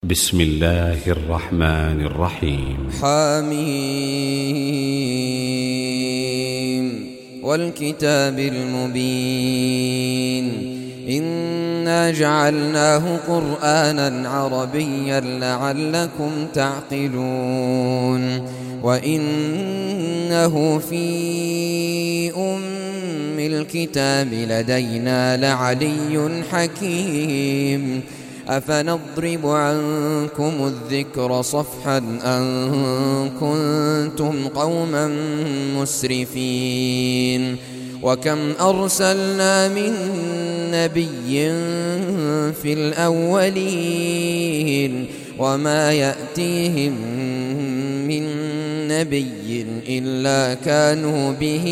بسم الله الرحمن الرحيم حميم والكتاب المبين إنا جعلناه قرآنا عربيا لعلكم تعقلون وإنه في أم الكتاب لدينا لعلي حكيم أفنضرب عنكم الذكر صفحا أن كنتم قوما مسرفين وكم أرسلنا من نبي في الأولين وما يأتيهم من نبي إلا كانوا به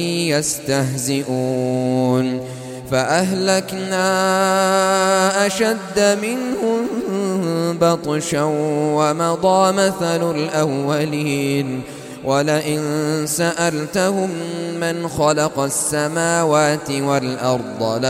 يستهزئون فأهلكنا أشد منهم بطشا ومضى مثل الأولين ولئن سألتهم من خلق السماوات والأرض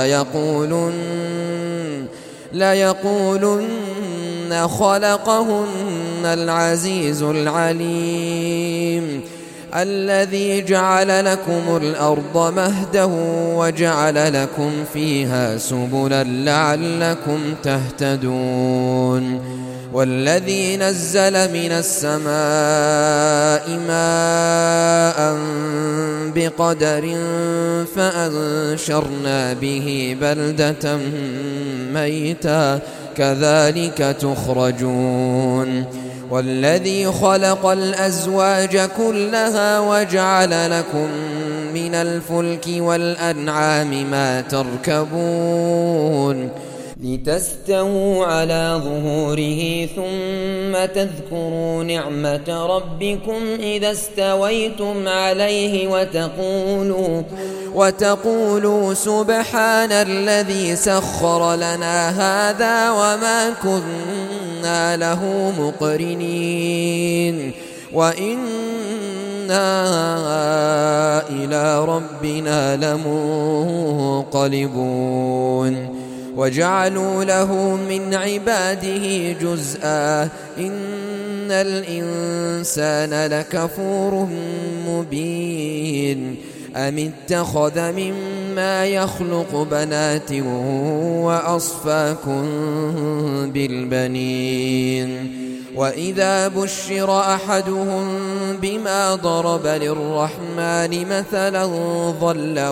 ليقولن خلقهن العزيز العليم الذي جعل لكم الأرض مهدا وجعل لكم فيها سبلا لعلكم تهتدون والذي نزل من السماء ماء بقدر فأنشرنا به بلدة ميتا كذلك تخرجون والذي خلق الأزواج كلها وجعل لكم من الفلك والأنعام ما تركبون لتستووا على ظهوره ثم تذكروا نعمة ربكم إذا استويتم عليه وتقولوا سبحان الذي سخر لنا هذا وما كنا له مقرنين وإنا إلى ربنا لمنقلبون وجعلوا له من عباده جزءا إن الإنسان لكفور مبين أم اتخذ مما يخلق بنات وأصفاكم بالبنين وإذا بشر أحدهم بما ضرب للرحمن مثلا ظل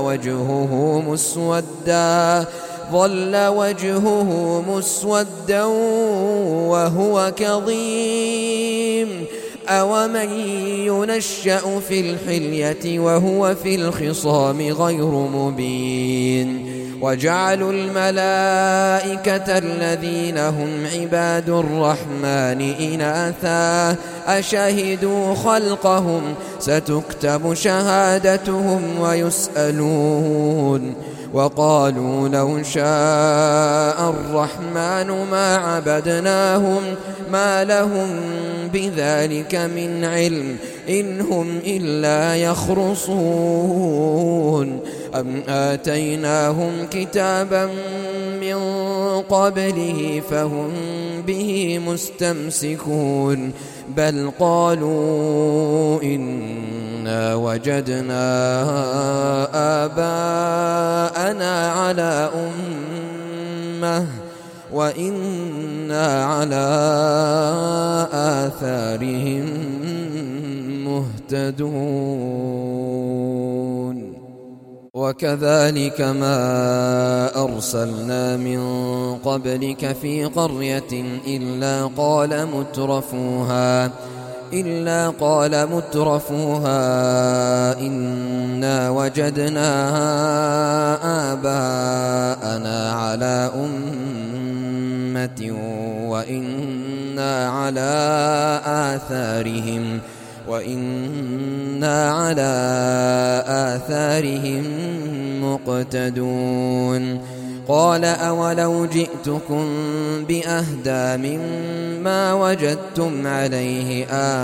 وجهه مسودا وهو كظيم أومن ينشأ في الحلية وهو في الخصام غير مبين وجعلوا الملائكة الذين هم عباد الرحمن إناثا أشهدوا خلقهم ستكتب شهادتهم ويسألون وقالوا لو شاء الرحمن ما عبدناهم ما لهم بذلك من علم إن هم إلا يخرصون أم آتيناهم كتابا من قبله فهم به مستمسكون بل قالوا إنا وجدنا آباءنا على أمة وإنا على آثارهم مهتدون وكذلك ما أرسلنا من قبلك في قرية إلا قال مترفوها إنا وجدنا آباءنا على أمة وإنا على آثارهم مقتدون قال أولو جئتكم بأهدى مما وجدتم عليه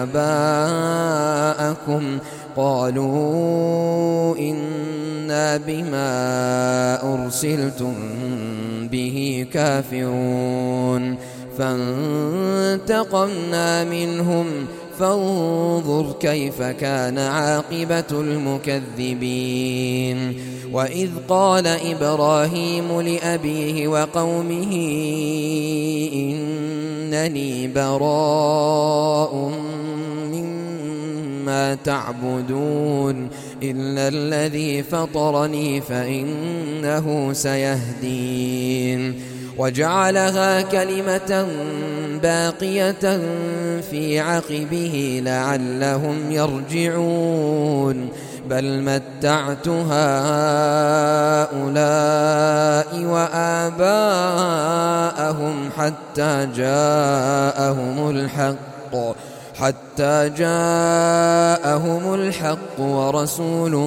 آباءكم قالوا إنا بما أرسلتم به كافرون فانتقمنا منهم فانظر كيف كان عاقبة المكذبين. وإذ قال إبراهيم لأبيه وقومه إنني براء مما تعبدون إلا الذي فطرني فإنه سيهدين. وجعلها كلمة باقية في عقبه لعلهم يرجعون بل متعت هؤلاء وآباءهم حتى جاءهم الحق ورسول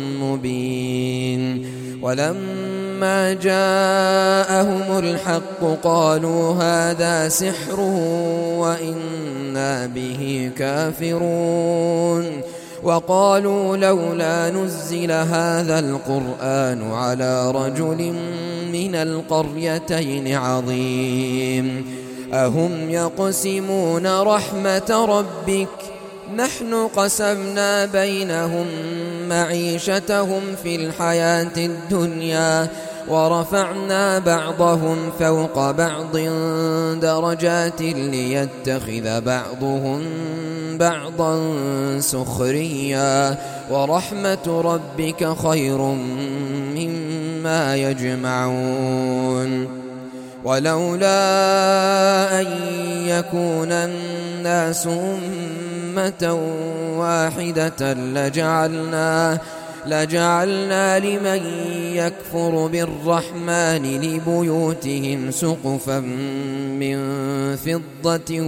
مبين. ولما جاءهم الحق قالوا هذا سحر وإنا به كافرون. وقالوا لولا نزل هذا القرآن على رجل من القريتين عظيم أهم يقسمون رحمة ربك نحن قسمنا بينهم معيشتهم في الحياة الدنيا ورفعنا بعضهم فوق بعض درجات ليتخذ بعضهم بعضا سخريا ورحمة ربك خير مما يجمعون. ولولا أن يكون الناس أمة واحدة لجعلنا لمن يكفر بالرحمن لبيوتهم سقفا من فضة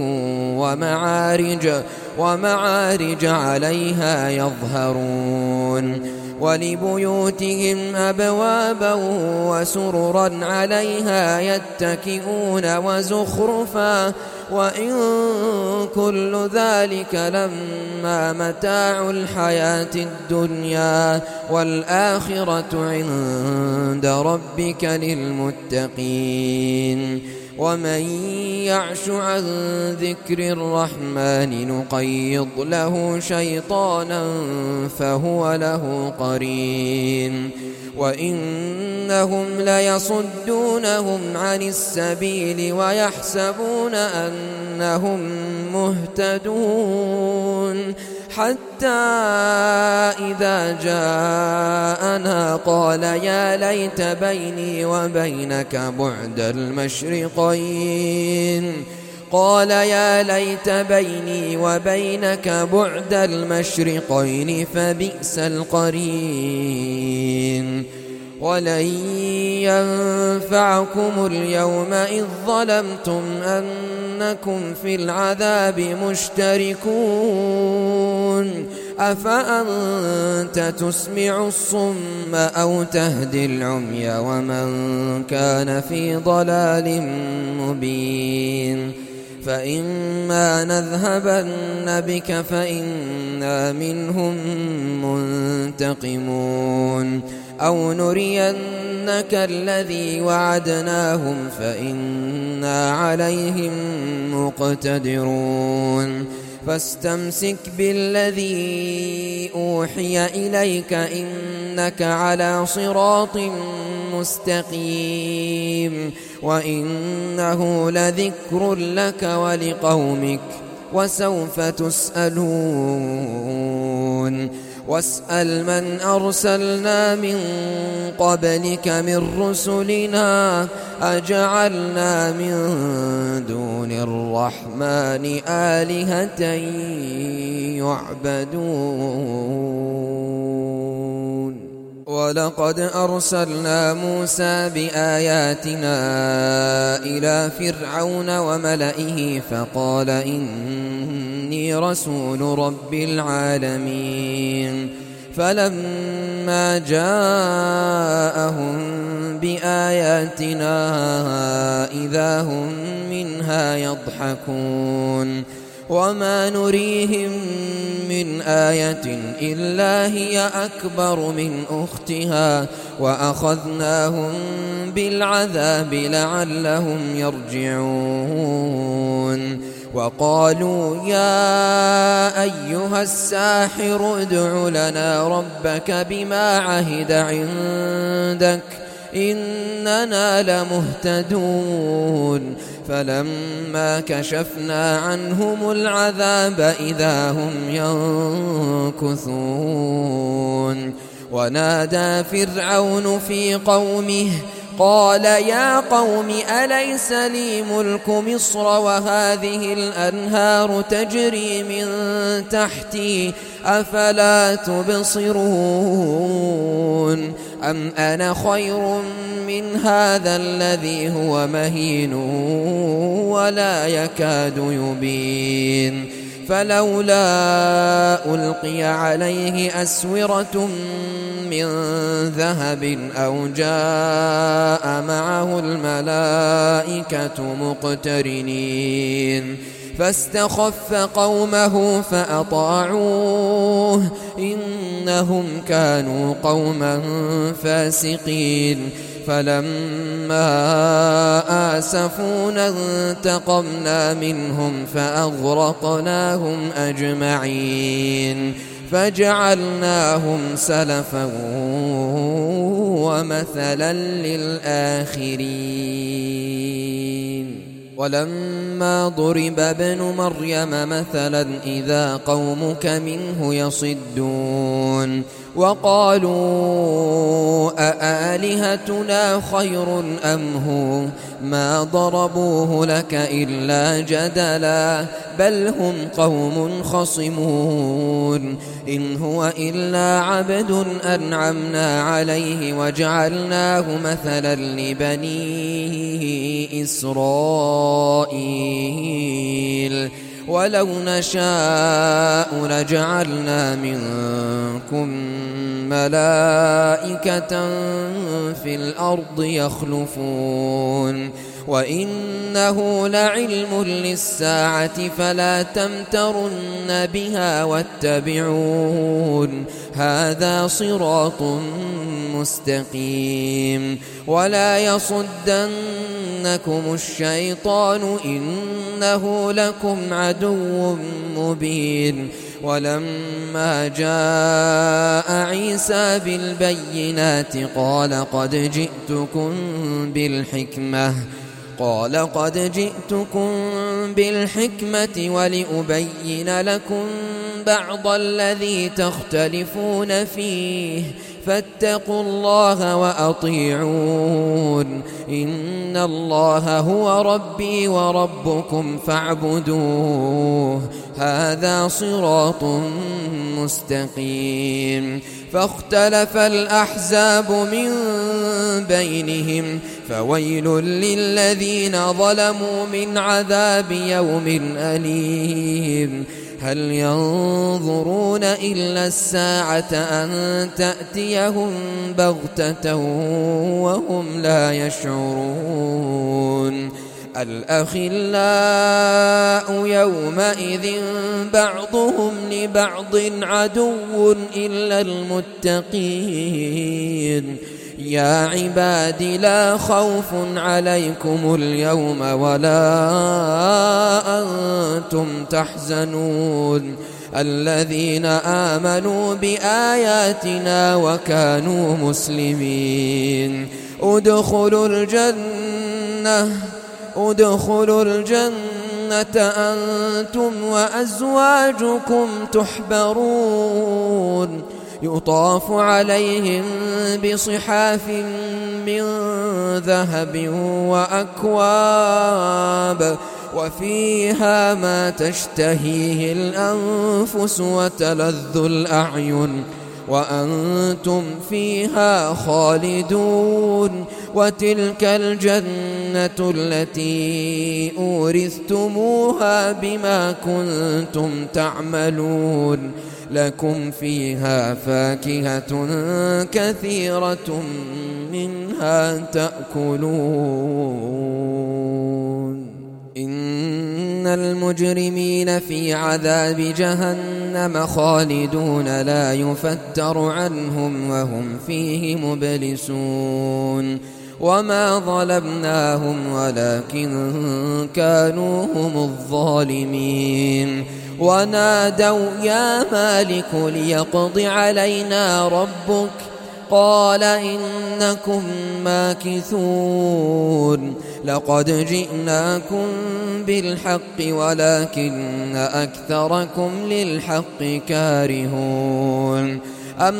ومعارج عليها يظهرون ولبيوتهم أبوابا وسررا عليها يتكئون وزخرفا وإن كل ذلك لما متاع الحياة الدنيا والآخرة عند ربك للمتقين. ومن يعش عن ذكر الرحمن نقيض له شيطانا فهو له قرين وإنهم ليصدونهم عن السبيل ويحسبون أنهم مهتدون حتى إذا جاءنا قال يا ليت بيني وبينك بعد المشرقين فبئس القرين. ولن ينفعكم اليوم إذ ظلمتم أنكم في العذاب مشتركون أفأنت تسمع الصم أو تهدي العمي ومن كان في ضلال مبين. فإما نذهبن بك فإنا منهم منتقمون أو نرينك الذي وعدناهم فإنا عليهم مقتدرون. فاستمسك بالذي أوحي إليك إنك على صراط مستقيم وإنه لذكر لك ولقومك وسوف تسألون. واسأل من أرسلنا من قبلك من رسلنا أجعلنا من دون الرحمن آلهة يعبدون. ولقد أرسلنا موسى بآياتنا إلى فرعون وملئه فقال إني رسول رب العالمين. فلما جاءهم بآياتنا إذا هم منها يضحكون وما نريهم من آية إلا هي أكبر من أختها وأخذناهم بالعذاب لعلهم يرجعون وقالوا يا أيها الساحر ادع لنا ربك بما عهد عندك إننا لمهتدون فلما كشفنا عنهم العذاب إذا هم ينكثون ونادى فرعون في قومه قال يا قوم أليس لي ملك مصر وهذه الأنهار تجري من تحتي أفلا تبصرون أم أنا خير من هذا الذي هو مهين ولا يكاد يبين فلولا ألقي عليه أسورة من ذهب أو جاء معه الملائكة مقترنين فاستخف قومه فأطاعوه إنهم كانوا قوما فاسقين فلما آسفونا انتقمنا منهم فأغرقناهم أجمعين فجعلناهم سلفا ومثلا للآخرين ولما ضرب ابن مريم مثلا إذا قومك منه يصدون وقالوا أآلهتنا خير أم هو ما ضربوه لك إلا جدلا بل هم قوم خصمون إن هو إلا عبد أنعمنا عليه وجعلناه مثلا لبني إسرائيل ولو نشاء لجعلنا منكم ملائكة في الأرض يخلفون وإنه لعلم للساعة فلا تمترن بها واتبعون هذا صراط مستقيم ولا يصدنكم الشيطان إنه لكم عدو مبين ولما جاء عيسى بالبينات قال قد جئتكم بالحكمة ولأبين لكم بعض الذي تختلفون فيه فاتقوا الله وأطيعون إن الله هو ربي وربكم فاعبدوه هذا صراط مستقيم فاختلف الأحزاب من بينهم فويل للذين ظلموا من عذاب يوم أليم هل ينظرون إلا الساعة أن تأتيهم بغتة وهم لا يشعرون الأخلاء يومئذ بعضهم لبعض عدو إلا المتقين يا عباد لا خوف عليكم اليوم ولا أنتم تحزنون الذين آمنوا بآياتنا وكانوا مسلمين ادخلوا الجنة أنتم وأزواجكم تحبرون يطاف عليهم بصحاف من ذهب وأكواب وفيها ما تشتهيه الأنفس وتلذ الأعين وأنتم فيها خالدون وتلك الجنة التي أورثتموها بما كنتم تعملون لكم فيها فاكهة كثيرة منها تأكلون إن إن المجرمين في عذاب جهنم خالدون لا يفتر عنهم وهم فيه مبلسون وما ظلمناهم ولكن كانوا هم الظالمين ونادوا يا مالك ليقض علينا ربك قال إنكم ماكثون لقد جئناكم بالحق ولكن أكثركم للحق كارهون أم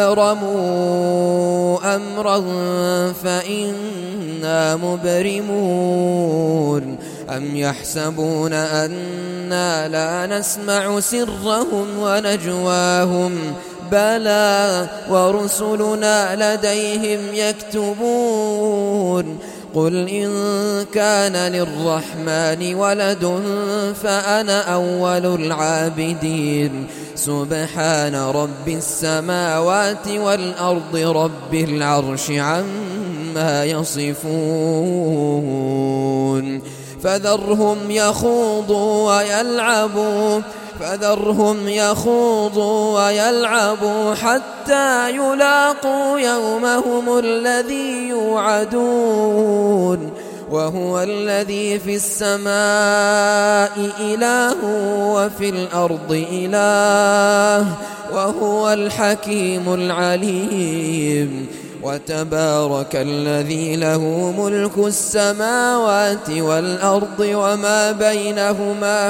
أبرموا أمرا فإنا مبرمون أم يحسبون أنا لا نسمع سرهم ونجواهم بلى ورسلنا لديهم يكتبون قل إن كان للرحمن ولد فأنا أول العابدين سبحان رب السماوات والأرض رب العرش عما يصفون فذرهم يخوضوا ويلعبوا حتى يلاقوا يومهم الذي يوعدون وهو الذي في السماء إله وفي الأرض إله وهو الحكيم العليم وتبارك الذي له ملك السماوات والأرض وما بينهما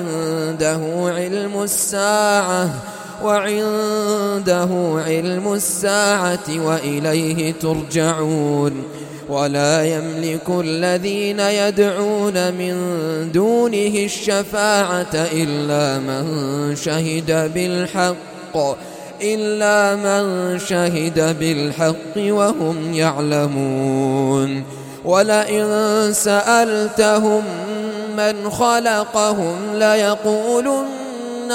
وعنده علم الساعة وإليه ترجعون ولا يملك الذين يدعون من دونه الشفاعة إلا من شهد بالحق وهم يعلمون ولئن سألتهم من خلقهم ليقولن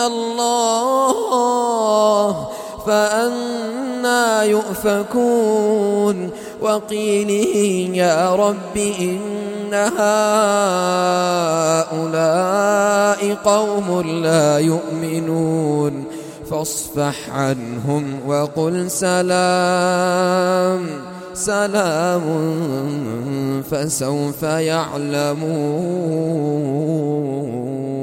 الله فأنى يؤفكون وقيله يا رب إن هؤلاء قوم لا يؤمنون فاصفح عنهم وقل سلام فسوف يعلمون.